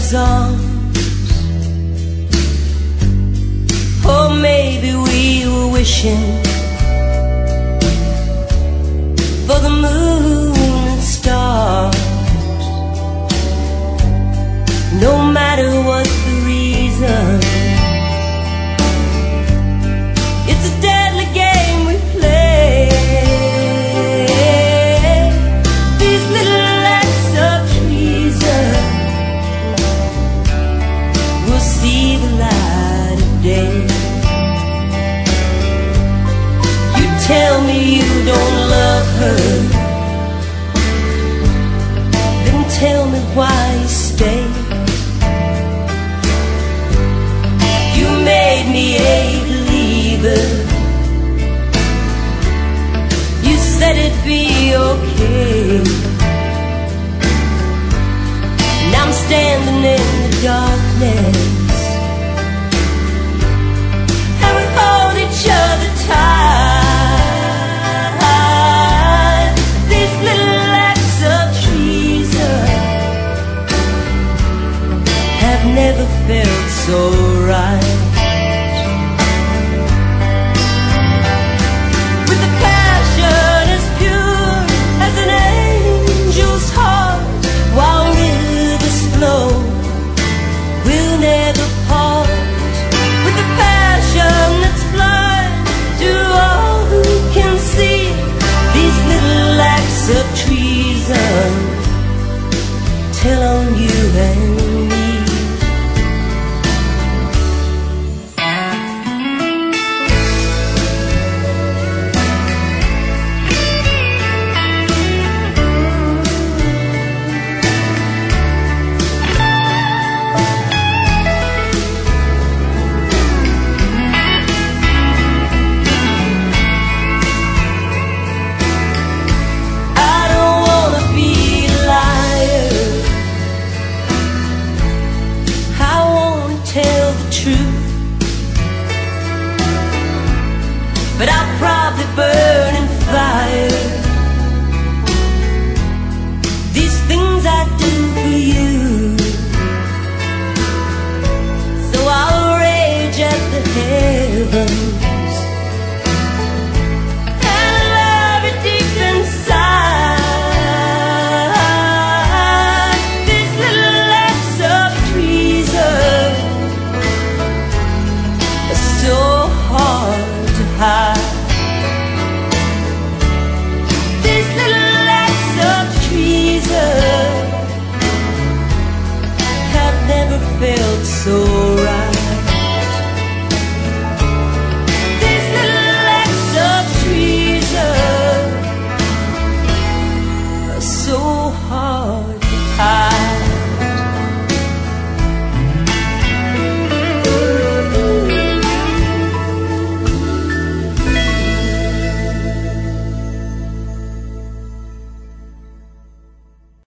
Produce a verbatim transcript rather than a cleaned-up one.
love's arms. Or maybe we were wishing for the moon and stars. No matter what the reason, it's a deadly game we play. These little acts of treason will see the light of day. You tell me you don't love her, then tell me why you stay. You made me a believer. You said it'd be okay. Now I'm standing in the darkness, and we hold each other tight. These little acts of treason have never felt so right. With a passion as pure as an angel's heart, while rivers flow, we'll never part. With a passion that's blind to all who can see, these little acts of treason tell on you and me. But I'll probably burn in fire. These things